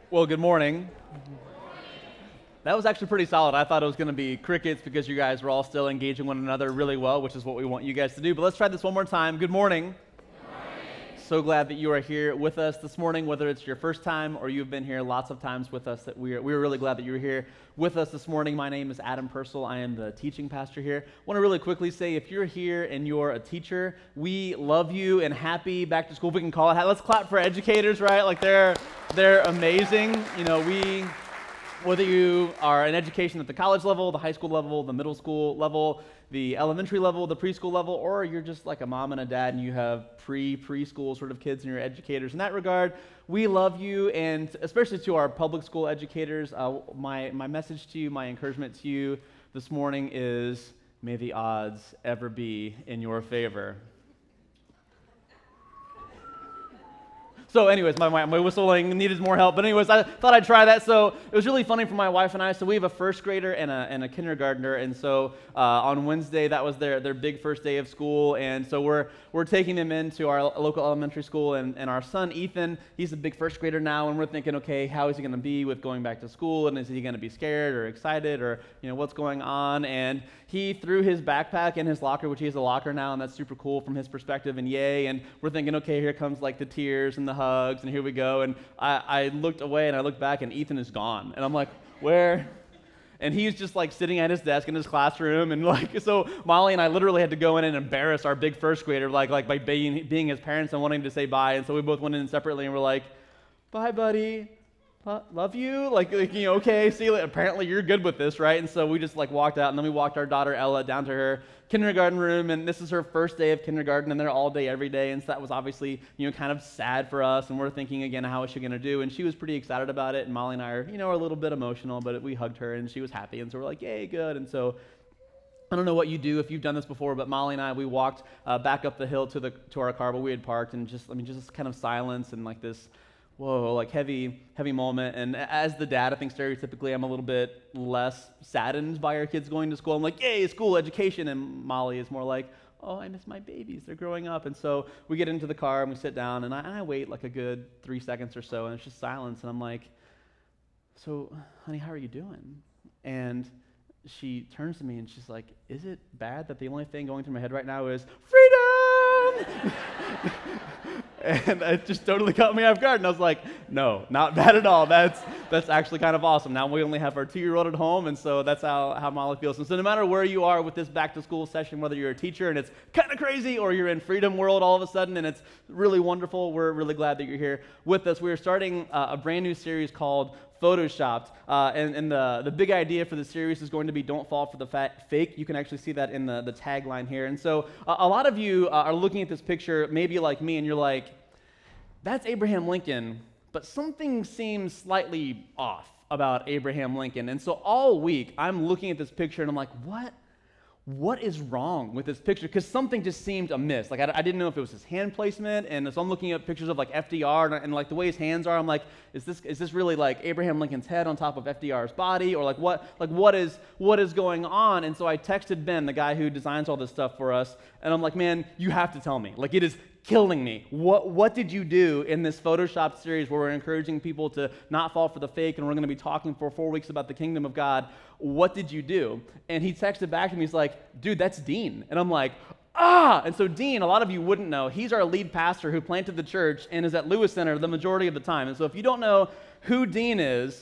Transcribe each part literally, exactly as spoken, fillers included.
Well, good morning. That was actually pretty solid. I thought it was going to be crickets because you guys were all still engaging one another really well, which is what we want you guys to do. But let's try this one more time. Good morning. Good morning. So glad that you are here with us this morning, whether it's your first time or you've been here lots of times with us. That we're we're really glad that you're here with us this morning. My name is Adam Purcell. I am the teaching pastor here. I want to really quickly say, if you're here and you're a teacher, we love you and happy back to school. We can call it. Let's clap for educators, right? Like they're they're amazing. You know, we. Whether you are in education at the college level, the high school level, the middle school level, the elementary level, the preschool level, or you're just like a mom and a dad and you have pre-preschool sort of kids and you're educators. In that regard, we love you, and especially to our public school educators, uh, my, my message to you, my encouragement to you this morning is, may the odds ever be in your favor. So anyways, my, my whistling needed more help. But anyways, I thought I'd try that. So it was really funny for my wife and I. So we have a first grader and a, and a kindergartner. And so uh, on Wednesday, that was their, their big first day of school. And so we're we're taking them into our local elementary school. And, and our son, Ethan, he's a big first grader now. And we're thinking, okay, how is he going to be with going back to school? And is he going to be scared or excited or, you know, what's going on? And he threw his backpack in his locker, which he has a locker now. And that's super cool from his perspective. And yay. And we're thinking, okay, here comes like the tears and the hugs, and here we go. And I, I looked away, and I looked back, and Ethan is gone. And I'm like, where? And he's just like sitting at his desk in his classroom, and like, so Molly and I literally had to go in and embarrass our big first grader, like, like by being, being his parents and wanting to say bye. And so we both went in separately, and we're like, bye, buddy. Love you, like, like, you know, okay, see you later. Apparently you're good with this, right? And so we just like walked out, and then we walked our daughter Ella down to her kindergarten room, and this is her first day of kindergarten, and they're all day, every day, and so that was obviously, you know, kind of sad for us, and we're thinking again, how is she going to do? And she was pretty excited about it, and Molly and I are, you know, are a little bit emotional, but we hugged her, and she was happy, and so we're like, yay, good. And so I don't know what you do if you've done this before, but Molly and I, we walked uh, back up the hill to the to our car where we had parked, and just, I mean, just kind of silence and like this, whoa, like heavy, heavy moment. And as the dad, I think stereotypically I'm a little bit less saddened by our kids going to school. I'm like, yay, school, education. And Molly is more like, oh, I miss my babies. They're growing up. And so we get into the car and we sit down, and I, and I wait like a good three seconds or so, and it's just silence. And I'm like, so, honey, how are you doing? And she turns to me and she's like, is it bad that the only thing going through my head right now is freedom? And it just totally caught me off guard. And I was like, no, not bad at all. That's that's actually kind of awesome. Now we only have our two-year-old at home, and so that's how, how Molly feels. And so no matter where you are with this back-to-school session, whether you're a teacher and it's kind of crazy, or you're in freedom world all of a sudden and it's really wonderful, we're really glad that you're here with us. We are starting uh, a brand new series called Photoshopped, uh, and, and the, the big idea for the series is going to be don't fall for the fat fake. You can actually see that in the, the tagline here. And so uh, a lot of you uh, are looking at this picture, maybe like me, and you're like, that's Abraham Lincoln, but something seems slightly off about Abraham Lincoln. And so all week, I'm looking at this picture, and I'm like, what? What is wrong with this picture? Because something just seemed amiss. Like, I, I didn't know if it was his hand placement, and so I'm looking at pictures of, like, F D R, and, and, like, the way his hands are, I'm like, is this is this really, like, Abraham Lincoln's head on top of F D R's body? Or, like, what like what is what is going on? And so I texted Ben, the guy who designs all this stuff for us, and I'm like, man, you have to tell me. Like, it is killing me. What what did you do in this Photoshop series where we're encouraging people to not fall for the fake, and we're going to be talking for four weeks about the kingdom of God? What did you do? And he texted back to me, he's like, dude, that's Dean. And I'm like, ah! And so Dean, a lot of you wouldn't know, he's our lead pastor who planted the church and is at Lewis Center the majority of the time. And so if you don't know who Dean is,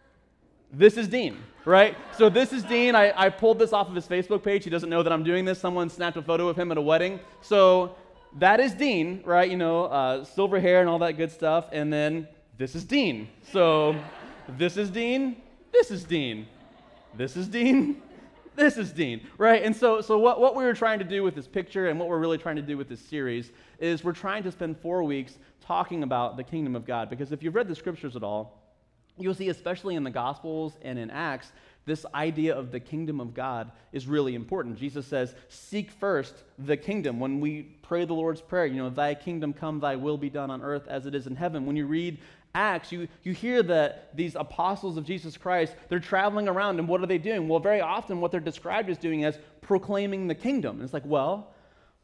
this is Dean, right? So this is Dean. I, I pulled this off of his Facebook page. He doesn't know that I'm doing this. Someone snapped a photo of him at a wedding. So that is Dean, right? You know, uh, silver hair and all that good stuff. And then this is Dean. So this is Dean. This is Dean. This is Dean. This is Dean, right? And so so what, what we were trying to do with this picture, and what we're really trying to do with this series, is we're trying to spend four weeks talking about the kingdom of God. Because if you've read the scriptures at all, you'll see, especially in the Gospels and in Acts, this idea of the kingdom of God is really important. Jesus says, seek first the kingdom. When we pray the Lord's Prayer, you know, thy kingdom come, thy will be done on earth as it is in heaven. When you read Acts, you, you hear that these apostles of Jesus Christ, they're traveling around, and what are they doing? Well, very often what they're described as doing is proclaiming the kingdom. And it's like, well,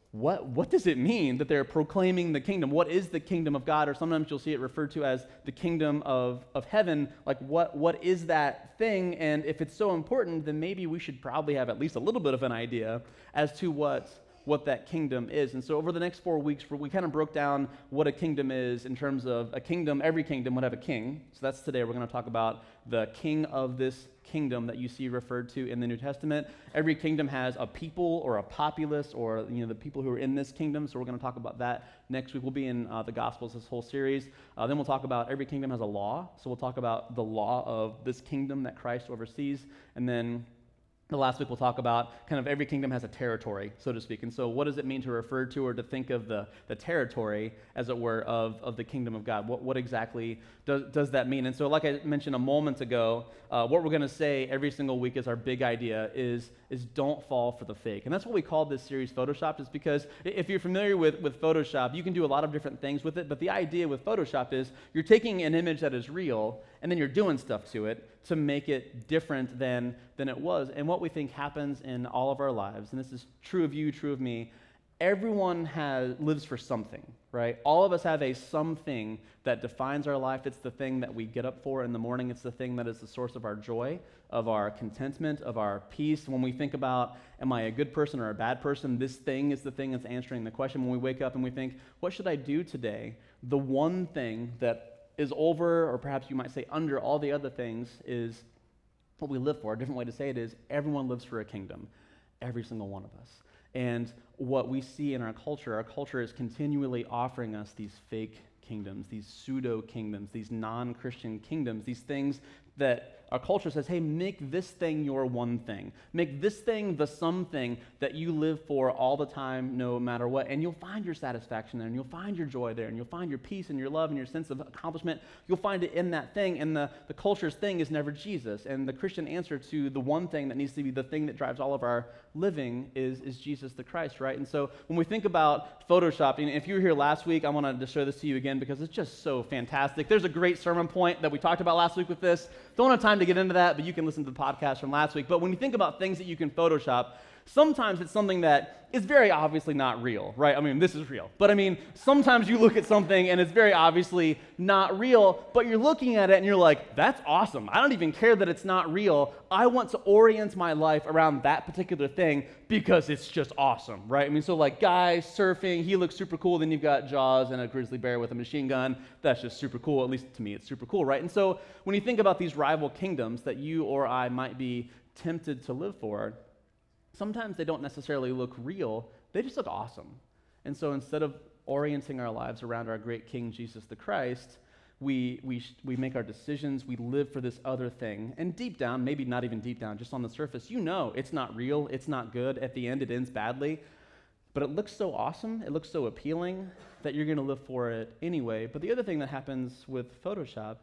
what, what does it mean that they're proclaiming the kingdom? What is the kingdom of God? Or sometimes you'll see it referred to as the kingdom of, of heaven. Like, what, what is that thing? And if it's so important, then maybe we should probably have at least a little bit of an idea as to what, what that kingdom is. And so over the next four weeks, we kind of broke down what a kingdom is in terms of a kingdom. Every kingdom would have a king. So that's today. We're going to talk about the king of this kingdom that you see referred to in the New Testament. Every kingdom has a people or a populace, or you know the people who are in this kingdom. So we're going to talk about that next week. We'll be in uh, the Gospels this whole series. Uh, then we'll talk about every kingdom has a law. So we'll talk about the law of this kingdom that Christ oversees. And then the last week we'll talk about kind of every kingdom has a territory, so to speak. And so what does it mean to refer to or to think of the, the territory, as it were, of, of the kingdom of God? What, what exactly does, does that mean? And so like I mentioned a moment ago, uh, what we're going to say every single week is our big idea is, is don't fall for the fake. And that's what we call this series Photoshopped, is because if you're familiar with, with Photoshop, you can do a lot of different things with it. But the idea with Photoshop is you're taking an image that is real and then you're doing stuff to it to make it different than, than it was. And what we think happens in all of our lives, and this is true of you, true of me, everyone has lives for something, right? All of us have a something that defines our life. It's the thing that we get up for in the morning. It's the thing that is the source of our joy, of our contentment, of our peace. When we think about, am I a good person or a bad person, this thing is the thing that's answering the question. When we wake up and we think, what should I do today? The one thing that is over, or perhaps you might say under all the other things, is what we live for. A different way to say it is everyone lives for a kingdom, every single one of us. And what we see in our culture, our culture is continually offering us these fake kingdoms, these pseudo-kingdoms, these non-Christian kingdoms, these things that our culture says, hey, make this thing your one thing. Make this thing the something that you live for all the time, no matter what. And you'll find your satisfaction there, and you'll find your joy there, and you'll find your peace and your love and your sense of accomplishment. You'll find it in that thing. And the, the culture's thing is never Jesus. And the Christian answer to the one thing that needs to be the thing that drives all of our living is, is Jesus the Christ, right? And so when we think about Photoshopping, if you were here last week, I want to show this to you again because it's just so fantastic. There's a great sermon point that we talked about last week with this. Don't have time to get into that, but you can listen to the podcast from last week. But when you think about things that you can Photoshop, sometimes it's something that is very obviously not real, right? I mean, this is real. But I mean, sometimes you look at something and it's very obviously not real, but you're looking at it and you're like, that's awesome. I don't even care that it's not real. I want to orient my life around that particular thing because it's just awesome, right? I mean, so like guy surfing, he looks super cool. Then you've got Jaws and a grizzly bear with a machine gun. That's just super cool. At least to me, it's super cool, right? And so when you think about these rival kingdoms that you or I might be tempted to live for, sometimes they don't necessarily look real, they just look awesome. And so instead of orienting our lives around our great King, Jesus the Christ, we, we, we make our decisions, we live for this other thing. And deep down, maybe not even deep down, just on the surface, you know it's not real, it's not good. At the end, it ends badly. But it looks so awesome, it looks so appealing that you're going to live for it anyway. But the other thing that happens with Photoshop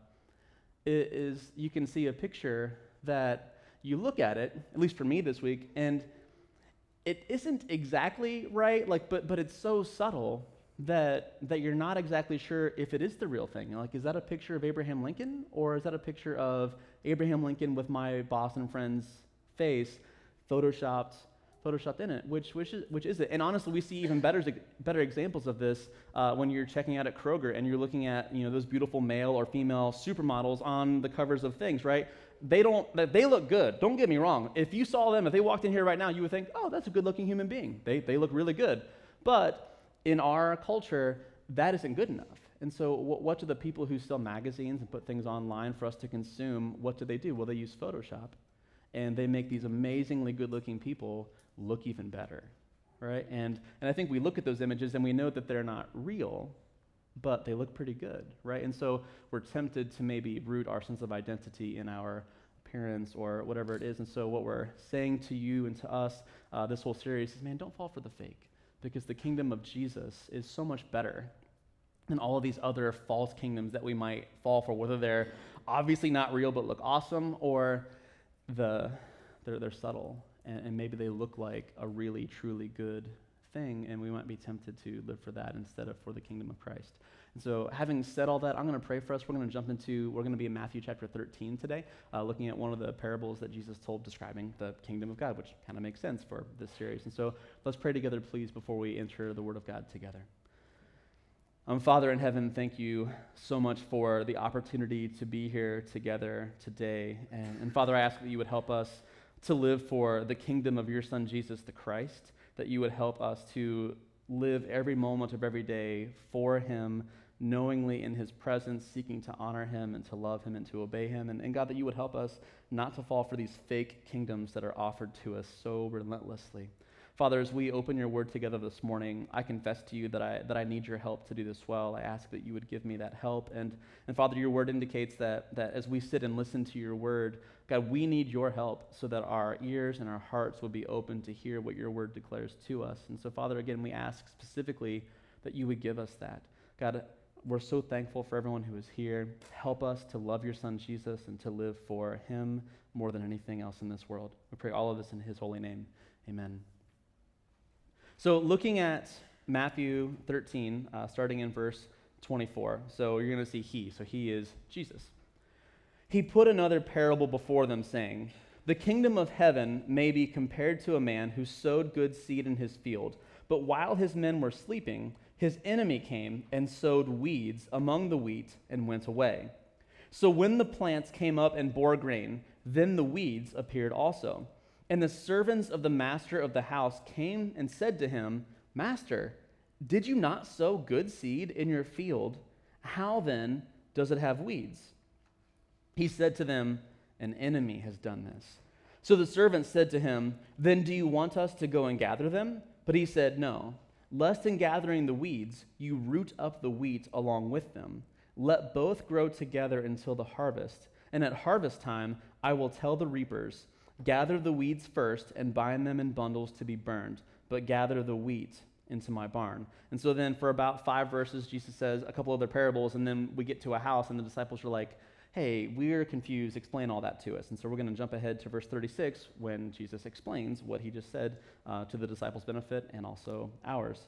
is, is you can see a picture that you look at it, at least for me this week, and it isn't exactly right, like, but but it's so subtle that that you're not exactly sure if it is the real thing. You're like, is that a picture of Abraham Lincoln, or is that a picture of Abraham Lincoln with my boss and friend's face photoshopped photoshopped in it? Which which is which is it? And honestly, we see even better better examples of this uh, when you're checking out at Kroger and you're looking at you know those beautiful male or female supermodels on the covers of things, right? They don't, they look good. Don't get me wrong. If you saw them, if they walked in here right now, you would think, oh, that's a good-looking human being. They they look really good. But in our culture, that isn't good enough. And so what, what do the people who sell magazines and put things online for us to consume, what do they do? Well, they use Photoshop, and they make these amazingly good-looking people look even better, right? And and I think we look at those images and we know that they're not real, but they look pretty good, right? And so we're tempted to maybe root our sense of identity in our appearance or whatever it is. And so what we're saying to you and to us uh, this whole series is, man, don't fall for the fake, because the kingdom of Jesus is so much better than all of these other false kingdoms that we might fall for, whether they're obviously not real but look awesome, or the they're, they're subtle and, and maybe they look like a really, truly good thing, and we might be tempted to live for that instead of for the kingdom of Christ. And so having said all that, I'm going to pray for us. We're going to jump into, we're going to be in Matthew chapter thirteen today, uh, looking at one of the parables that Jesus told describing the kingdom of God, which kind of makes sense for this series. And so let's pray together, please, before we enter the Word of God together. Um, Father in heaven, thank you so much for the opportunity to be here together today. And, and Father, I ask that you would help us to live for the kingdom of your Son, Jesus the Christ, that you would help us to live every moment of every day for him, knowingly in his presence, seeking to honor him and to love him and to obey him. And, and God, that you would help us not to fall for these fake kingdoms that are offered to us so relentlessly. Father, as we open your word together this morning, I confess to you that I that I need your help to do this well. I ask that you would give me that help. And, and Father, your word indicates that, that as we sit and listen to your word, God, we need your help so that our ears and our hearts would be open to hear what your word declares to us. And so, Father, again, we ask specifically that you would give us that. God, we're so thankful for everyone who is here. Help us to love your Son, Jesus, and to live for him more than anything else in this world. We pray all of this in his holy name. Amen. So looking at Matthew thirteen, uh, starting in verse twenty-four. So you're going to see he. So he is Jesus. He put another parable before them, saying, "The kingdom of heaven may be compared to a man who sowed good seed in his field. But while his men were sleeping, his enemy came and sowed weeds among the wheat and went away. So when the plants came up and bore grain, then the weeds appeared also. And the servants of the master of the house came and said to him, 'Master, did you not sow good seed in your field? How then does it have weeds?' He said to them, 'An enemy has done this.' So the servants said to him, 'Then do you want us to go and gather them?' But he said, 'No, lest in gathering the weeds you root up the wheat along with them. Let both grow together until the harvest. And at harvest time I will tell the reapers, gather the weeds first and bind them in bundles to be burned, but gather the wheat into my barn.'" And so then for about five verses, Jesus says a couple other parables, and then we get to a house, and the disciples are like, "Hey, we're confused. Explain all that to us." And so we're going to jump ahead to verse thirty-six when Jesus explains what he just said uh, to the disciples' benefit and also ours.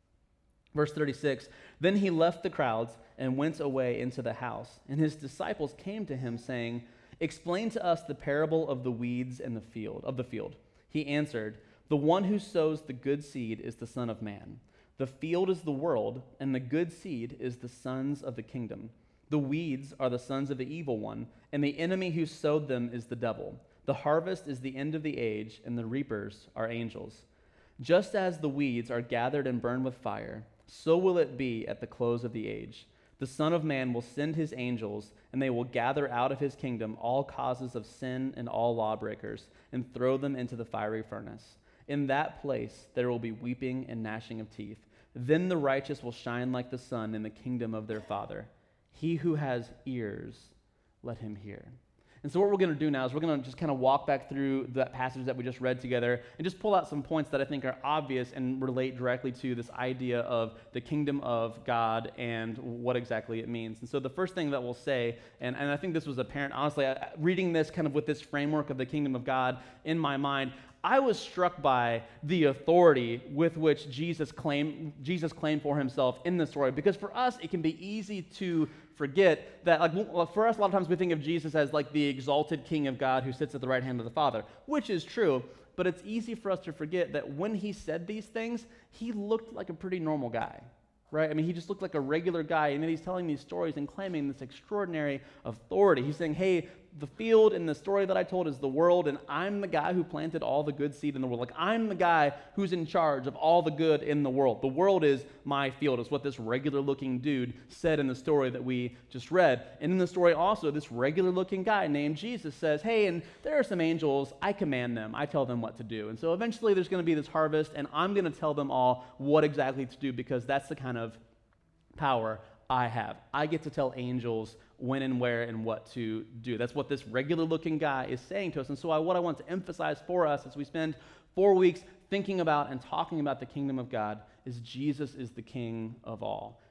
Verse thirty-six, "Then he left the crowds and went away into the house, and his disciples came to him saying, 'Explain to us the parable of the weeds in the field, of the field.' He answered, 'The one who sows the good seed is the Son of Man. The field is the world, and the good seed is the sons of the kingdom. The weeds are the sons of the evil one, and the enemy who sowed them is the devil. The harvest is the end of the age, and the reapers are angels. Just as the weeds are gathered and burned with fire, so will it be at the close of the age. The Son of Man will send his angels, and they will gather out of his kingdom all causes of sin and all lawbreakers, and throw them into the fiery furnace. In that place there will be weeping and gnashing of teeth. Then the righteous will shine like the sun in the kingdom of their Father. He who has ears, let him hear." And so what we're going to do now is we're going to just kind of walk back through that passage that we just read together and just pull out some points that I think are obvious and relate directly to this idea of the kingdom of God and what exactly it means. And so the first thing that we'll say, and, and I think this was apparent, honestly, I, reading this kind of with this framework of the kingdom of God in my mind, I was struck by the authority with which Jesus claimed, Jesus claimed for himself in the story. Because for us, it can be easy to forget that, like, for us, a lot of times we think of Jesus as like the exalted King of God who sits at the right hand of the Father, which is true. But it's easy for us to forget that when he said these things, he looked like a pretty normal guy, right? I mean, he just looked like a regular guy, and then he's telling these stories and claiming this extraordinary authority. He's saying, hey, the field in the story that I told is the world, and I'm the guy who planted all the good seed in the world. Like, I'm the guy who's in charge of all the good in the world. The world is my field, is what this regular-looking dude said in the story that we just read. And in the story also, this regular-looking guy named Jesus says, hey, and there are some angels. I command them. I tell them what to do. And so eventually there's going to be this harvest, and I'm going to tell them all what exactly to do, because that's the kind of power I have. I get to tell angels when and where and what to do. That's what this regular-looking guy is saying to us. And so I, what I want to emphasize for us as we spend four weeks thinking about and talking about the kingdom of God is Jesus is the King of all.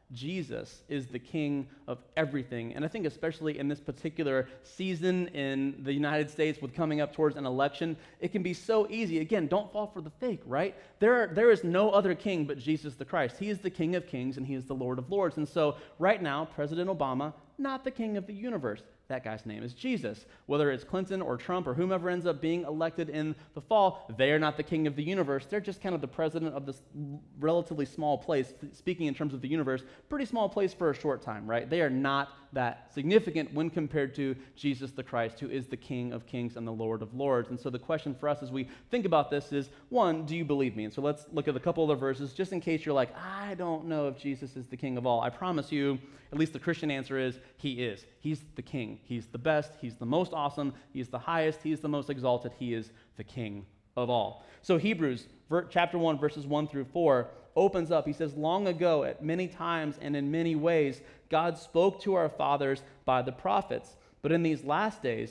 Jesus is the king of everything. And I think especially in this particular season in the United States with coming up towards an election, it can be so easy. Again, don't fall for the fake, right? There, are, there is no other king but Jesus the Christ. He is the King of kings and he is the Lord of lords. And so right now, President Obama, not the king of the universe. That guy's name is Jesus. Whether it's Clinton or Trump or whomever ends up being elected in the fall, they are not the king of the universe. They're just kind of the president of this relatively small place, speaking in terms of the universe, pretty small place for a short time, right? They are not that significant when compared to Jesus the Christ, who is the King of kings and the Lord of lords. And so the question for us as we think about this is, one, do you believe me? And so let's look at a couple of the verses, just in case you're like, I don't know if Jesus is the king of all. I promise you, at least the Christian answer is, he is. He's the king. He's the best. He's the most awesome. He's the highest. He's the most exalted. He is the king of all. So Hebrews ver- chapter one, verses one through four opens up. He says, long ago, at many times and in many ways, God spoke to our fathers by the prophets. But in these last days,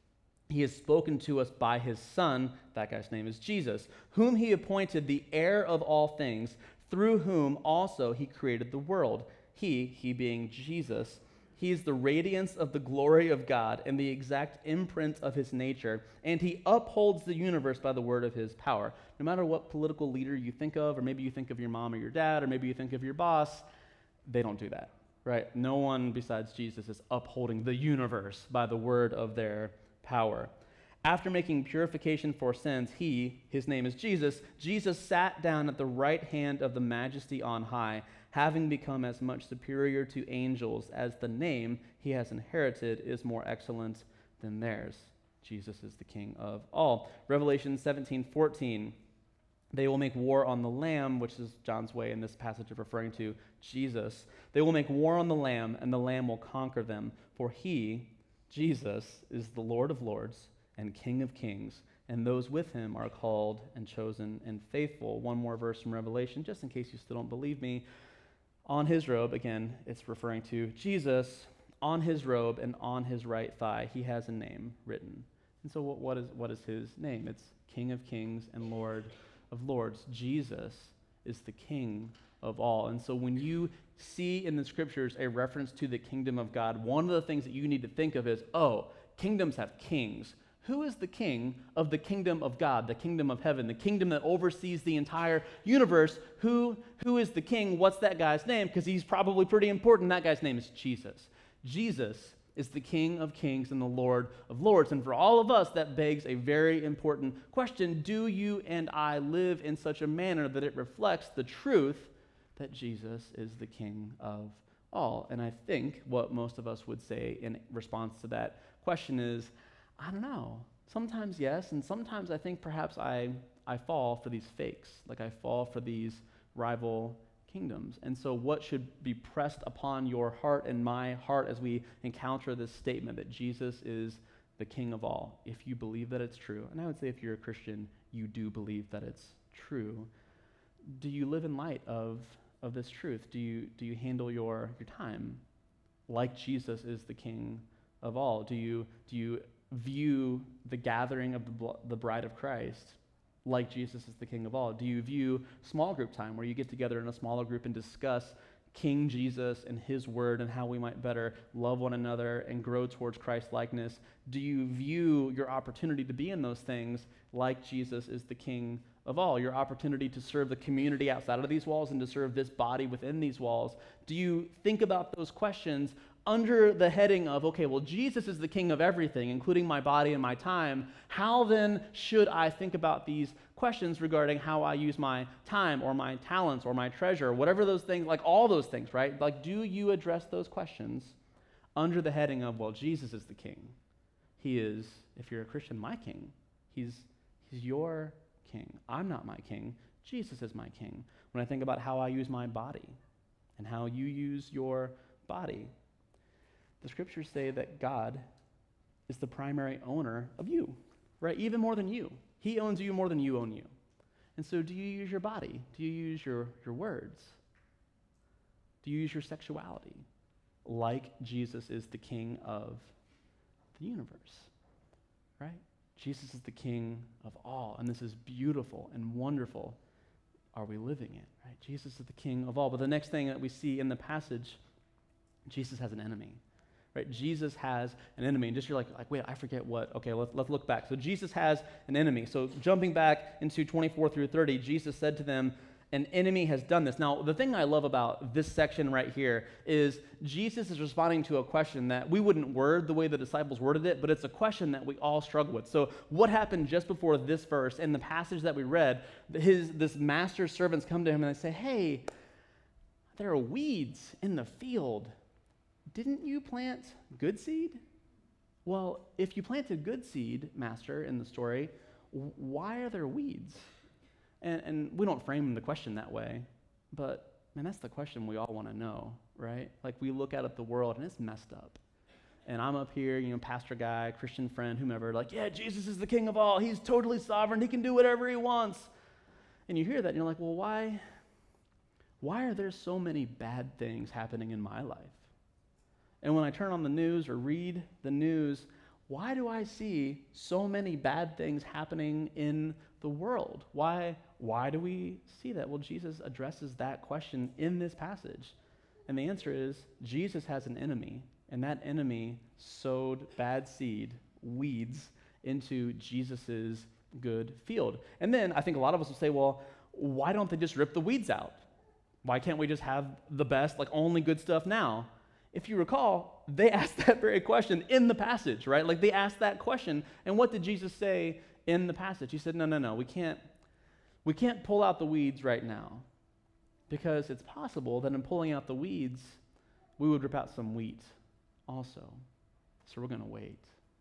he has spoken to us by his Son, that guy's name is Jesus, whom he appointed the heir of all things, through whom also he created the world. He, he being Jesus, he is the radiance of the glory of God and the exact imprint of his nature, and he upholds the universe by the word of his power. No matter what political leader you think of, or maybe you think of your mom or your dad, or maybe you think of your boss, they don't do that, right? No one besides Jesus is upholding the universe by the word of their power. After making purification for sins, he, his name is Jesus, Jesus sat down at the right hand of the majesty on high, having become as much superior to angels as the name he has inherited is more excellent than theirs. Jesus is the King of all. Revelation seventeen fourteen, they will make war on the Lamb, which is John's way in this passage of referring to Jesus. They will make war on the Lamb, and the Lamb will conquer them, for he, Jesus, is the Lord of lords and King of kings, and those with him are called and chosen and faithful. One more verse from Revelation, just in case you still don't believe me. On his robe, again, it's referring to Jesus, on his robe and on his right thigh, he has a name written. And so what, what is what is his name? It's King of kings and Lord of lords. Jesus is the King of all. And so when you see in the scriptures a reference to the kingdom of God, one of the things that you need to think of is, oh, kingdoms have kings. Who is the king of the kingdom of God, the kingdom of heaven, the kingdom that oversees the entire universe? Who, who is the king? What's that guy's name? Because he's probably pretty important. That guy's name is Jesus. Jesus is the King of kings and the Lord of lords. And for all of us, that begs a very important question. Do you and I live in such a manner that it reflects the truth that Jesus is the King of all? And I think what most of us would say in response to that question is, I don't know. Sometimes yes, and sometimes I think perhaps I, I fall for these fakes, like I fall for these rival kingdoms. And so what should be pressed upon your heart and my heart as we encounter this statement that Jesus is the King of all, if you believe that it's true, and I would say if you're a Christian, you do believe that it's true, do you live in light of, of this truth? Do you, do you handle your, your time like Jesus is the King of all? Do you, do you view the gathering of the, bl- the bride of Christ like Jesus is the King of all? Do you view small group time where you get together in a smaller group and discuss King Jesus and his word and how we might better love one another and grow towards Christ likeness? Do you view your opportunity to be in those things like Jesus is the King of all? Your opportunity to serve the community outside of these walls and to serve this body within these walls? Do you think about those questions under the heading of, okay, well, Jesus is the King of everything, including my body and my time. How then should I think about these questions regarding how I use my time or my talents or my treasure, whatever those things, like all those things, right? Like, do you address those questions under the heading of, well, Jesus is the King. He is, if you're a Christian, my King. He's, he's your King. I'm not my King. Jesus is my King. When I think about how I use my body and how you use your body, the scriptures say that God is the primary owner of you, right? Even more than you. He owns you more than you own you. And so do you use your body? Do you use your, your words? Do you use your sexuality like Jesus is the King of the universe, right? Jesus is the King of all, and this is beautiful and wonderful. are we living in? Right? Jesus is the King of all. But the next thing that we see in the passage, Jesus has an enemy. Right? Jesus has an enemy. And just you're like, like, wait, I forget what. Okay, let's, let's look back. So Jesus has an enemy. So jumping back into twenty-four through thirty, Jesus said to them, an enemy has done this. Now, the thing I love about this section right here is Jesus is responding to a question that we wouldn't word the way the disciples worded it, but it's a question that we all struggle with. So what happened just before this verse in the passage that we read, his this master's servants come to him and they say, hey, there are weeds in the field. Didn't you plant good seed? Well, if you planted good seed, master, in the story, why are there weeds? And, and we don't frame the question that way, but man, that's the question we all want to know, right? Like we look out at the world and it's messed up. And I'm up here, you know, pastor guy, Christian friend, whomever, like, yeah, Jesus is the King of all. He's totally sovereign. He can do whatever he wants. And you hear that and you're like, well, why, why are there so many bad things happening in my life? And when I turn on the news or read the news, why do I see so many bad things happening in the world? Why, why do we see that? Well, Jesus addresses that question in this passage. And the answer is Jesus has an enemy, and that enemy sowed bad seed, weeds, into Jesus's good field. And then I think a lot of us will say, well, why don't they just rip the weeds out? Why can't we just have the best, like only good stuff now? If you recall, they asked that very question in the passage, right? Like they asked that question, and what did Jesus say in the passage? He said, no, no, no, we can't, we can't pull out the weeds right now because it's possible that in pulling out the weeds, we would rip out some wheat also. So we're going to wait.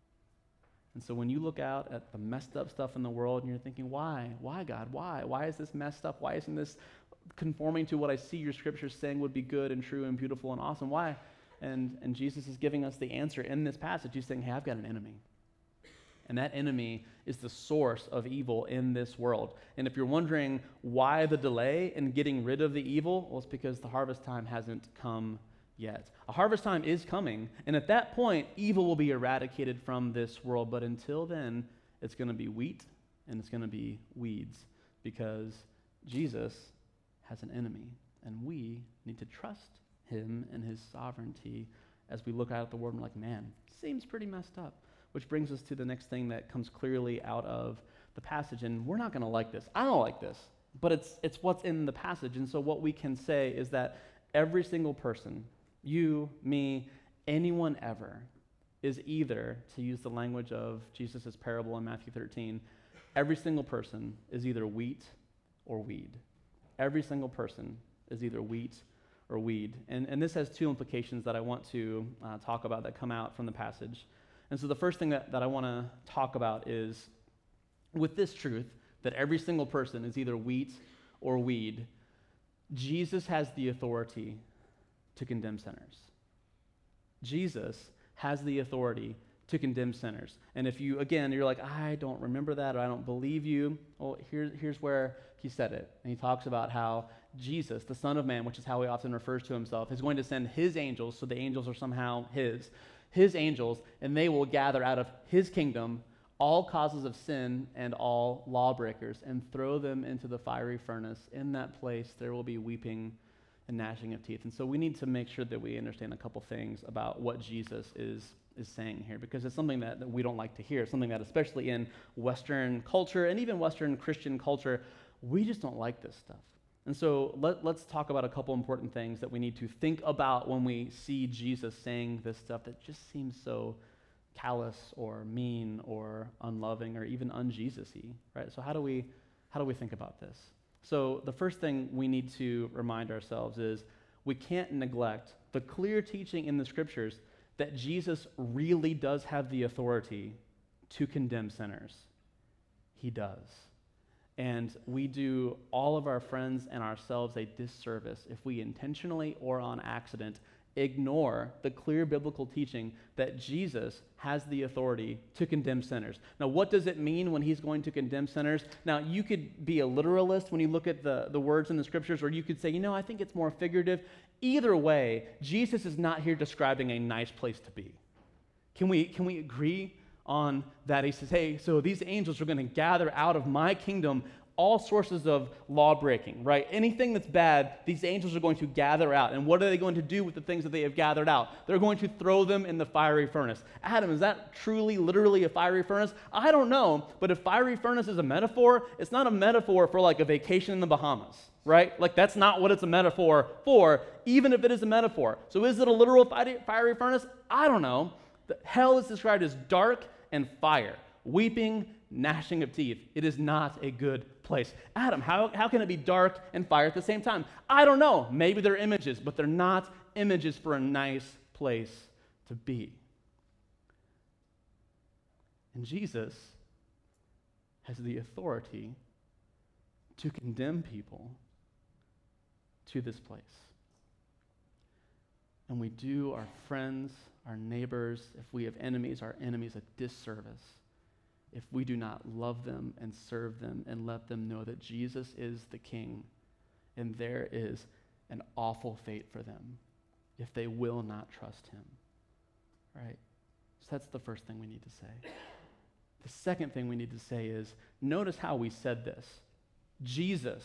And so when you look out at the messed up stuff in the world and you're thinking, why? Why, God? Why? Why is this messed up? Why isn't this conforming to what I see your scriptures saying would be good and true and beautiful and awesome? Why? And, and Jesus is giving us the answer in this passage. He's saying, hey, I've got an enemy. And that enemy is the source of evil in this world. And if you're wondering why the delay in getting rid of the evil, well, it's because the harvest time hasn't come yet. A harvest time is coming, and at that point, evil will be eradicated from this world. But until then, it's going to be wheat and it's going to be weeds because Jesus has an enemy, and we need to trust him and his sovereignty as we look out at the world and we're like, man, seems pretty messed up. Which brings us to the next thing that comes clearly out of the passage, and we're not going to like this. I don't like this, but it's it's what's in the passage. And so what we can say is that every single person, you, me, anyone ever, is either, to use the language of Jesus' parable in Matthew thirteen, every single person is either wheat or weed. Every single person is either wheat or weed. And, and this has two implications that I want to uh, talk about that come out from the passage. And so the first thing that, that I want to talk about is with this truth that every single person is either wheat or weed, Jesus has the authority to condemn sinners. Jesus has the authority to condemn sinners. And if you, again, you're like, I don't remember that or I don't believe you, well, here, here's where he said it. And he talks about how Jesus, the Son of Man, which is how he often refers to himself, is going to send his angels, so the angels are somehow his, his angels, and they will gather out of his kingdom all causes of sin and all lawbreakers and throw them into the fiery furnace. In that place, there will be weeping and gnashing of teeth. And so we need to make sure that we understand a couple things about what Jesus is is saying here, because it's something that, that we don't like to hear. It's something that, especially in Western culture and even Western Christian culture, we just don't like this stuff. And so let, let's talk about a couple important things that we need to think about when we see Jesus saying this stuff that just seems so callous or mean or unloving or even un-Jesus-y, right? So how do we how do we think about this? So the first thing we need to remind ourselves is we can't neglect the clear teaching in the scriptures that Jesus really does have the authority to condemn sinners. He does. And we do all of our friends and ourselves a disservice if we intentionally or on accident ignore the clear biblical teaching that Jesus has the authority to condemn sinners. Now, what does it mean when he's going to condemn sinners? Now, you could be a literalist when you look at the, the words in the scriptures, or you could say, you know, I think it's more figurative. Either way, Jesus is not here describing a nice place to be. Can we, can we agree on that? He says, hey, so these angels are going to gather out of my kingdom all sources of law breaking, right? Anything that's bad, these angels are going to gather out. And what are they going to do with the things that they have gathered out? They're going to throw them in the fiery furnace. Adam, is that truly, literally a fiery furnace? I don't know, but if fiery furnace is a metaphor, it's not a metaphor for like a vacation in the Bahamas, right? Like that's not what it's a metaphor for, even if it is a metaphor. So is it a literal fiery furnace? I don't know. Hell is described as dark and fire, weeping, gnashing of teeth. It is not a good place. Adam, how, how can it be dark and fire at the same time? I don't know. Maybe they're images, but they're not images for a nice place to be. And Jesus has the authority to condemn people to this place. And we do our friends, our neighbors, if we have enemies, our enemies a disservice if we do not love them and serve them and let them know that Jesus is the King and there is an awful fate for them if they will not trust him, right? So that's the first thing we need to say. The second thing we need to say is, notice how we said this. Jesus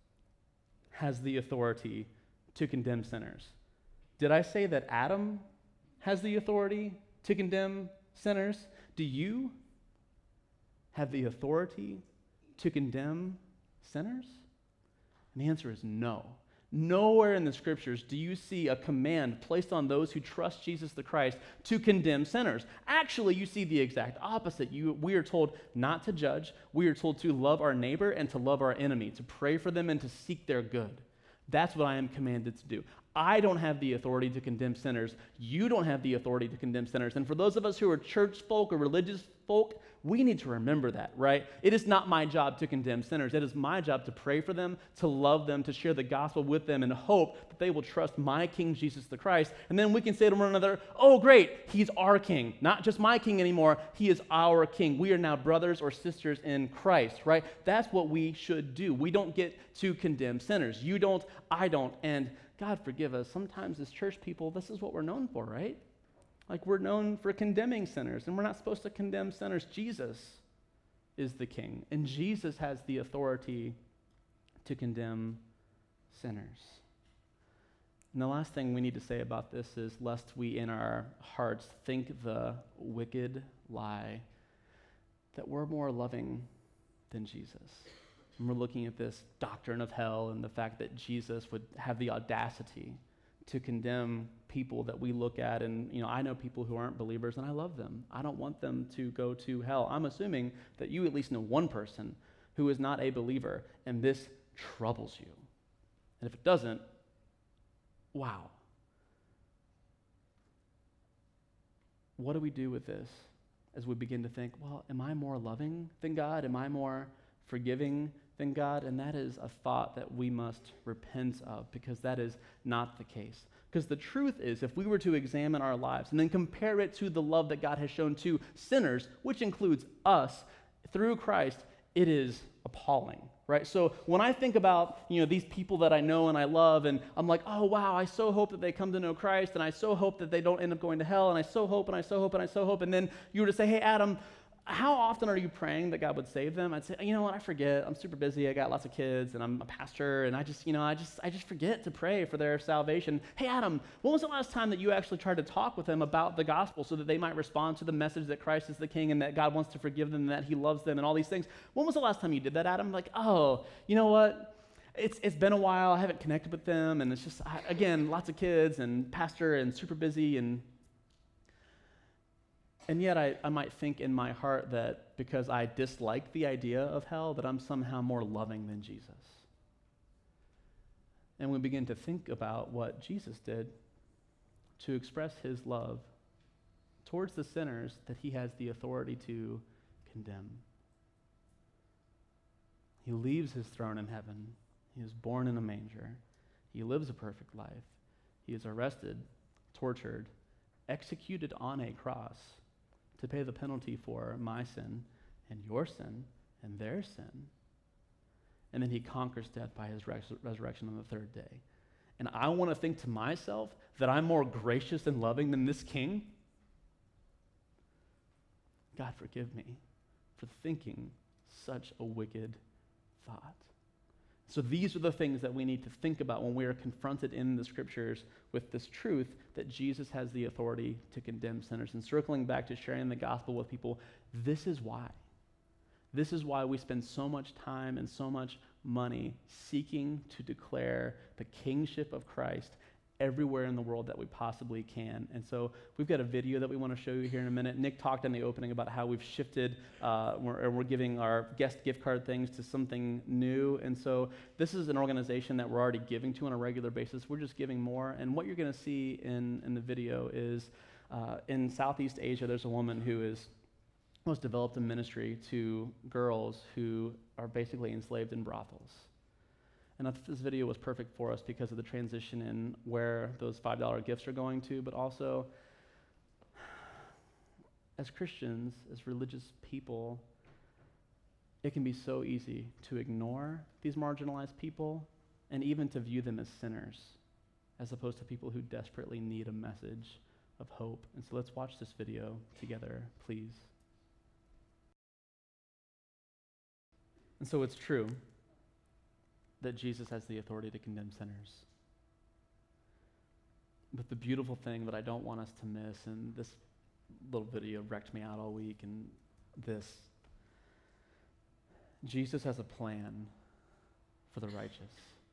has the authority to condemn sinners. Did I say that Adam has the authority to condemn sinners? Do you have the authority to condemn sinners? And the answer is no. Nowhere in the scriptures do you see a command placed on those who trust Jesus the Christ to condemn sinners. Actually, you see the exact opposite. You, we are told not to judge. We are told to love our neighbor and to love our enemy, to pray for them and to seek their good. That's what I am commanded to do. I don't have the authority to condemn sinners. You don't have the authority to condemn sinners. And for those of us who are church folk or religious folk, we need to remember that, right? It is not my job to condemn sinners. It is my job to pray for them, to love them, to share the gospel with them, and hope that they will trust my King, Jesus the Christ. And then we can say to one another, oh, great, he's our King. Not just my King anymore. He is our King. We are now brothers or sisters in Christ, right? That's what we should do. We don't get to condemn sinners. You don't, I don't, and God forgive us, sometimes as church people, this is what we're known for, right? Like we're known for condemning sinners, and we're not supposed to condemn sinners. Jesus is the King, and Jesus has the authority to condemn sinners. And the last thing we need to say about this is, lest we in our hearts think the wicked lie that we're more loving than Jesus. And we're looking at this doctrine of hell and the fact that Jesus would have the audacity to condemn people that we look at. And, you know, I know people who aren't believers and I love them. I don't want them to go to hell. I'm assuming that you at least know one person who is not a believer and this troubles you. And if it doesn't, wow. What do we do with this as we begin to think, well, am I more loving than God? Am I more forgiving than God? And that is a thought that we must repent of, because that is not the case. Because the truth is, if we were to examine our lives and then compare it to the love that God has shown to sinners, which includes us, through Christ, it is appalling, right? So when I think about, you know, these people that I know and I love, and I'm like, oh, wow, I so hope that they come to know Christ, and I so hope that they don't end up going to hell, and I so hope, and I so hope, and I so hope, and then you were to say, hey, Adam, how often are you praying that God would save them? I'd say, you know what, I forget. I'm super busy. I got lots of kids, and I'm a pastor, and I just, you know, I just, I just forget to pray for their salvation. Hey, Adam, when was the last time that you actually tried to talk with them about the gospel so that they might respond to the message that Christ is the King and that God wants to forgive them and that he loves them and all these things? When was the last time you did that, Adam? Like, oh, you know what? It's it's been a while. I haven't connected with them, and it's just, I, again, lots of kids and pastor and super busy, and And yet I, I might think in my heart that because I dislike the idea of hell, that I'm somehow more loving than Jesus. And we begin to think about what Jesus did to express his love towards the sinners that he has the authority to condemn. He leaves his throne in heaven. He is born in a manger. He lives a perfect life. He is arrested, tortured, executed on a cross to pay the penalty for my sin and your sin and their sin. And then he conquers death by his res- resurrection on the third day. And I want to think to myself that I'm more gracious and loving than this king? God, forgive me for thinking such a wicked thought. So these are the things that we need to think about when we are confronted in the scriptures with this truth that Jesus has the authority to condemn sinners. And circling back to sharing the gospel with people, this is why. This is why we spend so much time and so much money seeking to declare the kingship of Christ everywhere in the world that we possibly can. And so we've got a video that we want to show you here in a minute. Nick talked in the opening about how we've shifted, uh, we're, we're giving our guest gift card things to something new. And so this is an organization that we're already giving to on a regular basis. We're just giving more. And what you're going to see in, in the video is uh, in Southeast Asia, there's a woman who is has developed a ministry to girls who are basically enslaved in brothels. And I thought this video was perfect for us because of the transition in where those five dollar gifts are going to, but also as Christians, as religious people, it can be so easy to ignore these marginalized people and even to view them as sinners, as opposed to people who desperately need a message of hope. And so let's watch this video together, please. And so it's true that Jesus has the authority to condemn sinners. But the beautiful thing that I don't want us to miss, and this little video wrecked me out all week, and this, Jesus has a plan for the righteous.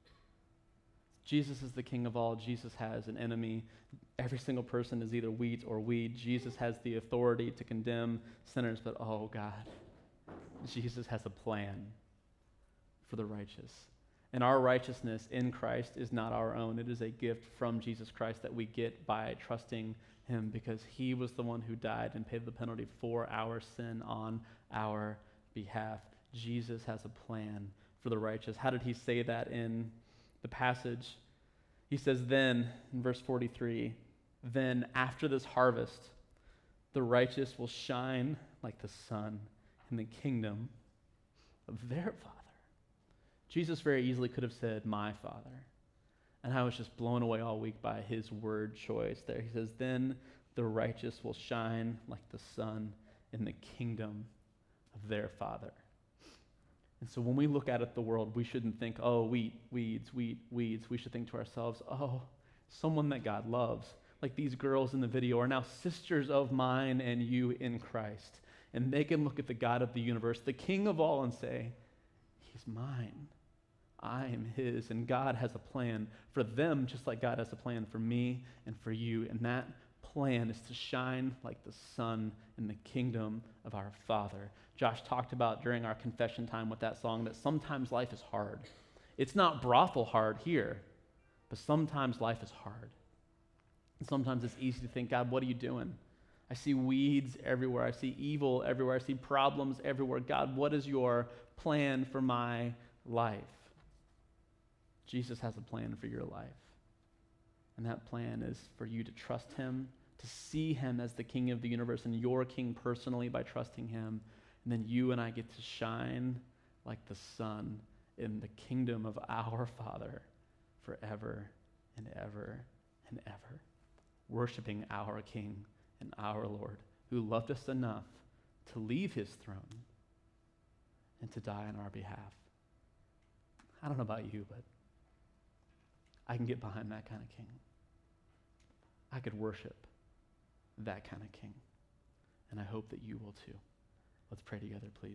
Jesus is the King of all. Jesus has an enemy. Every single person is either wheat or weed. Jesus has the authority to condemn sinners, but oh God, Jesus has a plan for the righteous. And our righteousness in Christ is not our own. It is a gift from Jesus Christ that we get by trusting him, because he was the one who died and paid the penalty for our sin on our behalf. Jesus has a plan for the righteous. How did he say that in the passage? He says, then, in verse forty-three, then after this harvest, the righteous will shine like the sun in the kingdom of their Father. Jesus very easily could have said, my Father. And I was just blown away all week by his word choice there. He says, then the righteous will shine like the sun in the kingdom of their Father. And so when we look out at the world, we shouldn't think, oh, wheat, weeds, wheat, weeds. We should think to ourselves, oh, someone that God loves. Like these girls in the video are now sisters of mine and you in Christ. And they can look at the God of the universe, the King of all, and say, he's mine. I am his, and God has a plan for them just like God has a plan for me and for you. And that plan is to shine like the sun in the kingdom of our Father. Josh talked about during our confession time with that song that sometimes life is hard. It's not brothel hard here, but sometimes life is hard. And sometimes it's easy to think, God, what are you doing? I see weeds everywhere. I see evil everywhere. I see problems everywhere. God, what is your plan for my life? Jesus has a plan for your life. And that plan is for you to trust him, to see him as the King of the universe and your King personally by trusting him. And then you and I get to shine like the sun in the kingdom of our Father forever and ever and ever, worshiping our King and our Lord, who loved us enough to leave his throne and to die on our behalf. I don't know about you, but I can get behind that kind of king. I could worship that kind of king. And I hope that you will too. Let's pray together, please.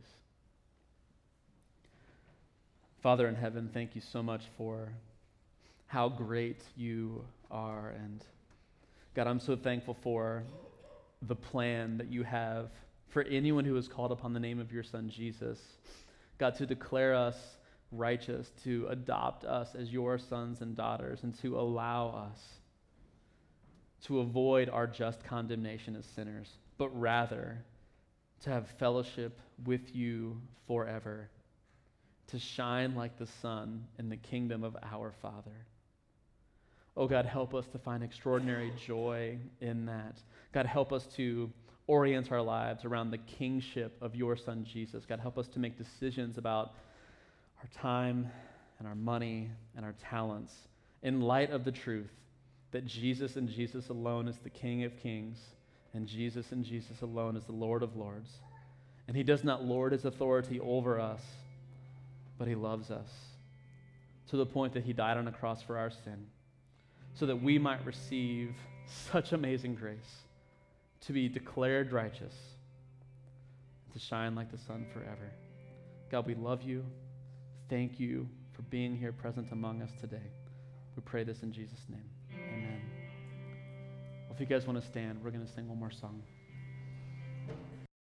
Father in heaven, thank you so much for how great you are. And God, I'm so thankful for the plan that you have for anyone who is called upon the name of your Son, Jesus. God, to declare us righteous, to adopt us as your sons and daughters, and to allow us to avoid our just condemnation as sinners, but rather to have fellowship with you forever, to shine like the sun in the kingdom of our Father. Oh God, help us to find extraordinary joy in that. God, help us to orient our lives around the kingship of your Son, Jesus. God, help us to make decisions about our time and our money and our talents in light of the truth that Jesus and Jesus alone is the King of kings, and Jesus and Jesus alone is the Lord of lords. And he does not lord his authority over us, but he loves us to the point that he died on a cross for our sin so that we might receive such amazing grace to be declared righteous, to shine like the sun forever. God, we love you. Thank you for being here present among us today. We pray this in Jesus' name. Amen. Well, if you guys want to stand, we're going to sing one more song.